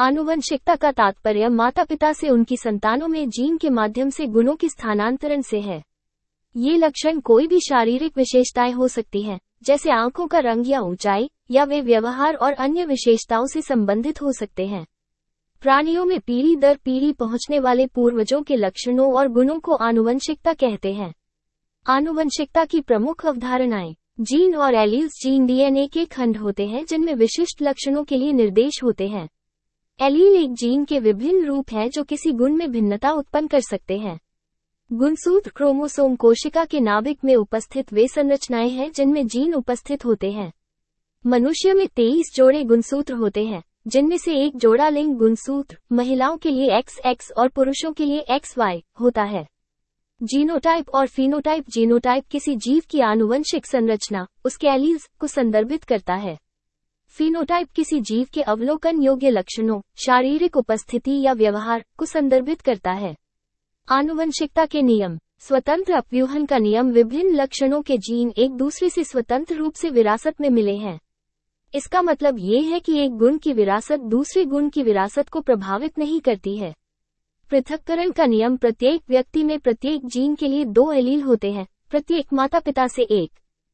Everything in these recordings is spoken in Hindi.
आनुवंशिकता का तात्पर्य माता पिता से उनकी संतानों में जीन के माध्यम से गुणों की स्थानांतरण से है। ये लक्षण कोई भी शारीरिक विशेषताएं हो सकती हैं, जैसे आंखों का रंग या ऊंचाई, या वे व्यवहार और अन्य विशेषताओं से संबंधित हो सकते हैं। प्राणियों में पीढ़ी दर पीढ़ी पहुंचने वाले पूर्वजों के लक्षणों और गुणों को आनुवंशिकता कहते हैं। आनुवंशिकता की प्रमुख अवधारणाएं। जीन और एलील्स। जीन डीएनए के खंड होते हैं जिनमें विशिष्ट लक्षणों के लिए निर्देश होते हैं। एलील एक जीन के विभिन्न रूप हैं जो किसी गुण में भिन्नता उत्पन्न कर सकते हैं। गुणसूत्र क्रोमोसोम कोशिका के नाभिक में उपस्थित वे संरचनाएं हैं जिनमें जीन उपस्थित होते हैं। मनुष्य में 23 जोड़े गुणसूत्र होते हैं, जिनमें से एक जोड़ा लिंग गुणसूत्र महिलाओं के लिए XX और पुरुषों के लिए XY होता है। जीनोटाइप और फिनोटाइप। जीनोटाइप किसी जीव की आनुवंशिक संरचना, उसके एलील्स को संदर्भित करता है। फिनोटाइप किसी जीव के अवलोकन योग्य लक्षणों, शारीरिक उपस्थिति या व्यवहार को संदर्भित करता है। आनुवंशिकता के नियम। स्वतंत्र अपव्यूहन का नियम। विभिन्न लक्षणों के जीन एक दूसरे से स्वतंत्र रूप से विरासत में मिले हैं। इसका मतलब ये है कि एक गुण की विरासत दूसरे गुण की विरासत को प्रभावित नहीं करती है। पृथक्करण का नियम। प्रत्येक व्यक्ति में प्रत्येक जीन के लिए 2 एलील होते हैं, प्रत्येक माता पिता से एक।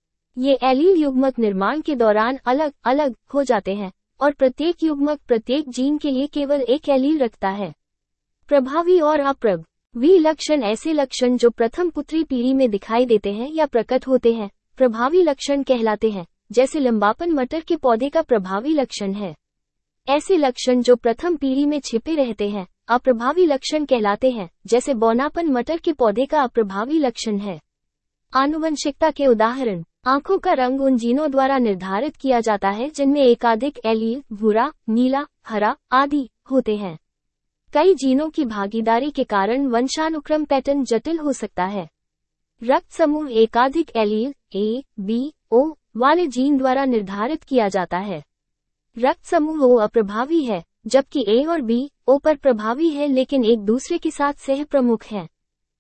ये एलील युग्मक निर्माण के दौरान अलग अलग हो जाते हैं, और प्रत्येक युग्मक प्रत्येक जीन के लिए केवल एक एलील रखता है। प्रभावी और अप्रभावी लक्षण। ऐसे लक्षण जो प्रथम पुत्री पीढ़ी में दिखाई देते हैं या प्रकट होते हैं, प्रभावी लक्षण कहलाते हैं, जैसे लंबापन मटर के पौधे का प्रभावी लक्षण है। ऐसे लक्षण जो प्रथम पीढ़ी में छिपे रहते हैं, अप्रभावी लक्षण कहलाते हैं, जैसे बौनापन मटर के पौधे का अप्रभावी लक्षण है। आनुवंशिकता के उदाहरण। आंखों का रंग उन जीनों द्वारा निर्धारित किया जाता है जिनमें एकाधिक एलील भूरा, नीला, हरा आदि होते हैं। कई जीनों की भागीदारी के कारण वंशानुक्रम पैटर्न जटिल हो सकता है। रक्त समूह एकाधिक एलील A, B, O वाले जीन द्वारा निर्धारित किया जाता है। रक्त समूह O अप्रभावी है, जबकि A और B O पर प्रभावी है लेकिन एक दूसरे के साथ सह प्रमुख हैं।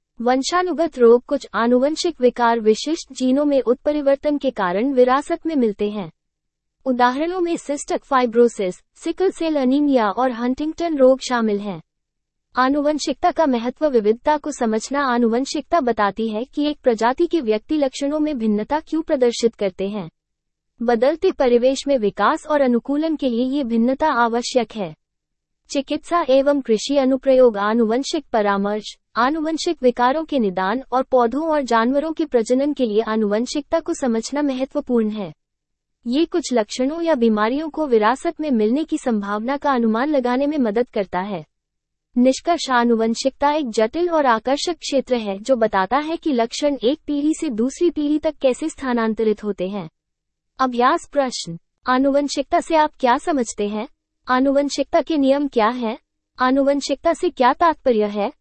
वंशानुगत रोग। कुछ आनुवंशिक विकार विशिष्ट जीनों में उत्परिवर्तन के कारण विरासत में मिलते हैं। उदाहरणों में cystic fibrosis, sickle cell anaemia और हंटिंगटन रोग शामिल हैं। आनुवंशिकता का महत्व। विविधता को समझना। आनुवंशिकता बताती है कि एक प्रजाति के व्यक्ति लक्षणों में भिन्नता क्यों प्रदर्शित करते हैं। बदलते परिवेश में विकास और अनुकूलन के लिए ये भिन्नता आवश्यक है। चिकित्सा एवं कृषि अनुप्रयोग। आनुवंशिक परामर्श। आनुवंशिक विकारों के निदान और पौधों और जानवरों के प्रजनन के लिए आनुवंशिकता को समझना महत्वपूर्ण है। ये कुछ लक्षणों या बीमारियों को विरासत में मिलने की संभावना का अनुमान लगाने में मदद करता है। निष्कर्ष। आनुवंशिकता एक जटिल और आकर्षक क्षेत्र है जो बताता है कि लक्षण एक पीढ़ी से दूसरी पीढ़ी तक कैसे स्थानांतरित होते हैं। अभ्यास प्रश्न। आनुवंशिकता से आप क्या समझते हैं? आनुवंशिकता के नियम क्या हैं? आनुवंशिकता से क्या तात्पर्य है?